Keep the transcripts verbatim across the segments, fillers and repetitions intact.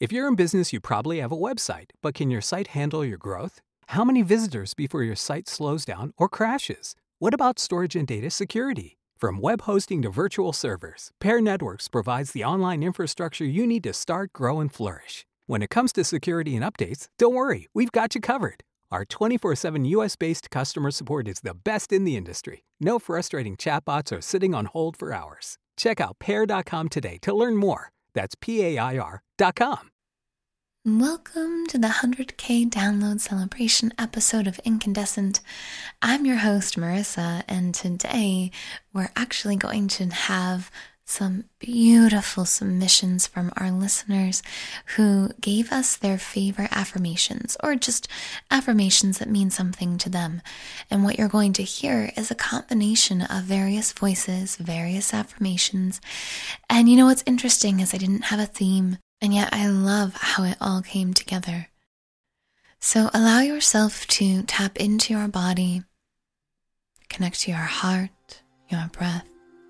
If you're in business, you probably have a website, but can your site handle your growth? How many visitors before your site slows down or crashes? What about storage and data security? From web hosting to virtual servers, Pair Networks provides the online infrastructure you need to start, grow, and flourish. When it comes to security and updates, don't worry, we've got you covered. Our twenty-four seven U S-based customer support is the best in the industry. No frustrating chatbots or sitting on hold for hours. Check out pair dot com today to learn more. That's P A I R dot com. Welcome to the one hundred K download celebration episode of Incandescent. I'm your host, Marissa, and today we're actually going to have some beautiful submissions from our listeners who gave us their favorite affirmations, or just affirmations that mean something to them. And what you're going to hear is a combination of various voices, various affirmations. And you know what's interesting is I didn't have a theme. And yet I love how it all came together. So allow yourself to tap into your body, connect to your heart, your breath,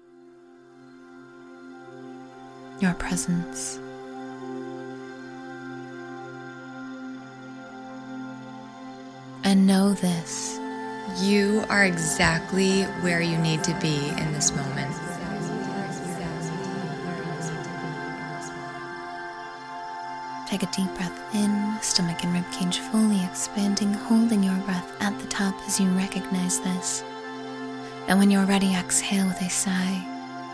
your presence. And know this: you are exactly where you need to be in this moment. Take a deep breath in, stomach and ribcage fully expanding, holding your breath at the top as you recognize this. And when you're ready, exhale with a sigh.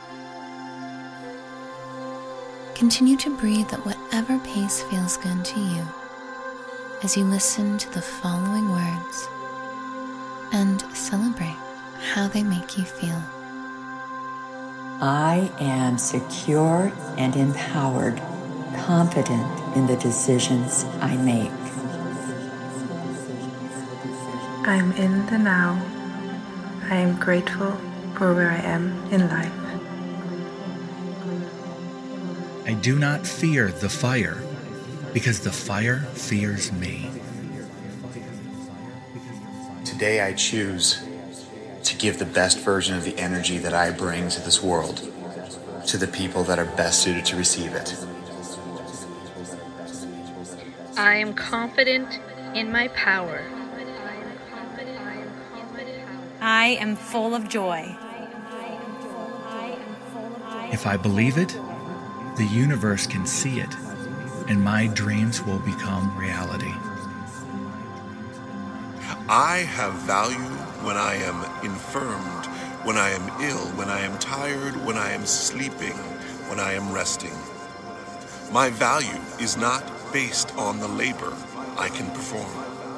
Continue to breathe at whatever pace feels good to you as you listen to the following words and celebrate how they make you feel. I am secure and empowered, confident in the decisions I make. I'm in the now. I am grateful for where I am in life. I do not fear the fire, because the fire fears me. Today I choose to give the best version of the energy that I bring to this world to the people that are best suited to receive it. I am confident in my power. I am full of joy. If I believe it, the universe can see it, and my dreams will become reality. I have value when I am infirmed, when I am ill, when I am tired, when I am sleeping, when I am resting. My value is not based on the labor I can perform.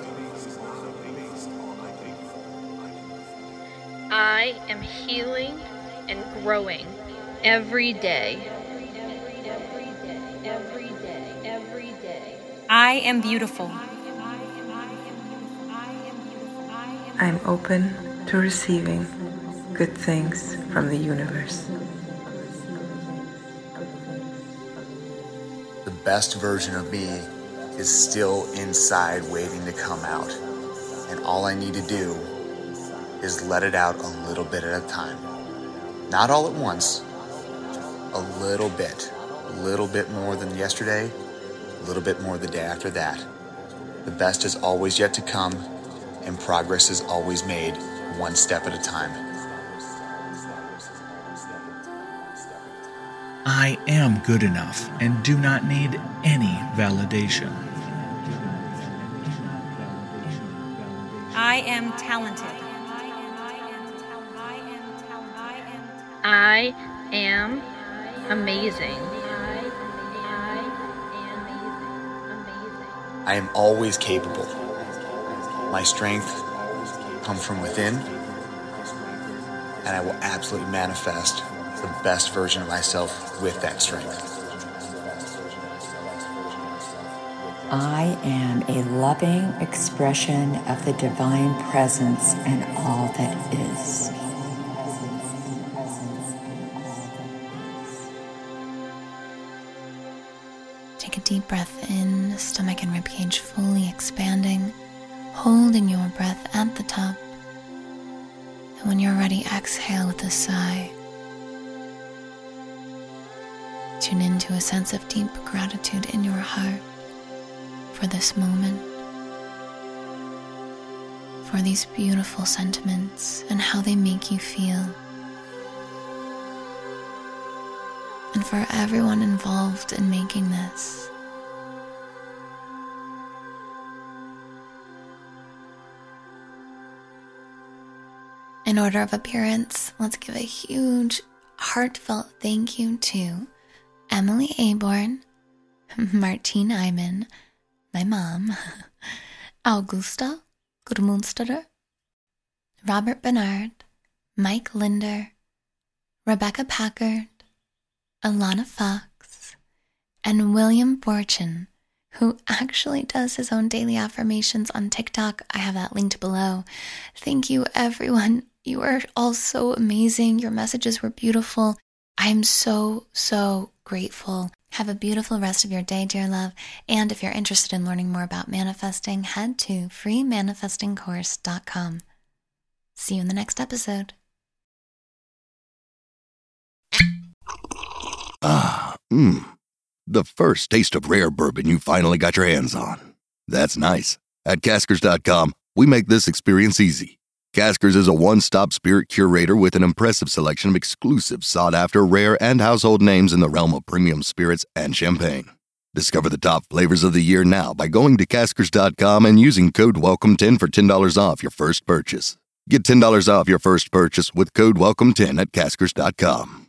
I am healing and growing every day. Every day, every day. I am beautiful. I am open to receiving good things from the universe. The best version of me is still inside waiting to come out. And all I need to do is let it out a little bit at a time. Not all at once, a little bit. A little bit more than yesterday, a little bit more the day after that. The best is always yet to come, and progress is always made one step at a time. I am good enough and do not need any validation. I am talented. I am amazing. I am always capable. My strength comes from within, and I will absolutely manifest the best version of myself with that strength. I am a loving expression of the divine presence and all that is. Take a deep breath in, stomach and ribcage fully expanding, holding your breath at the top. And when you're ready, exhale with a sigh. Tune into a sense of deep gratitude in your heart for this moment, for these beautiful sentiments and how they make you feel, and for everyone involved in making this. In order of appearance, let's give a huge, heartfelt thank you to Emily Aborn, Martine Iman, my mom, Augusta Gudmundsdottir, Robert Bernard, Mike Linder, Rebecca Packard, Alana Fox, and William Fortune, who actually does his own daily affirmations on TikTok. I have that linked below. Thank you, everyone. You are all so amazing. Your messages were beautiful. I'm so, so grateful. Have a beautiful rest of your day, dear love. And if you're interested in learning more about manifesting, head to free manifesting course dot com. See you in the next episode. Ah, mmm. The first taste of rare bourbon you finally got your hands on. That's nice. At Caskers dot com, we make this experience easy. Caskers is a one-stop spirit curator with an impressive selection of exclusive, sought-after, rare, and household names in the realm of premium spirits and champagne. Discover the top flavors of the year now by going to Caskers dot com and using code welcome ten for ten dollars off your first purchase. Get ten dollars off your first purchase with code welcome ten at Caskers dot com.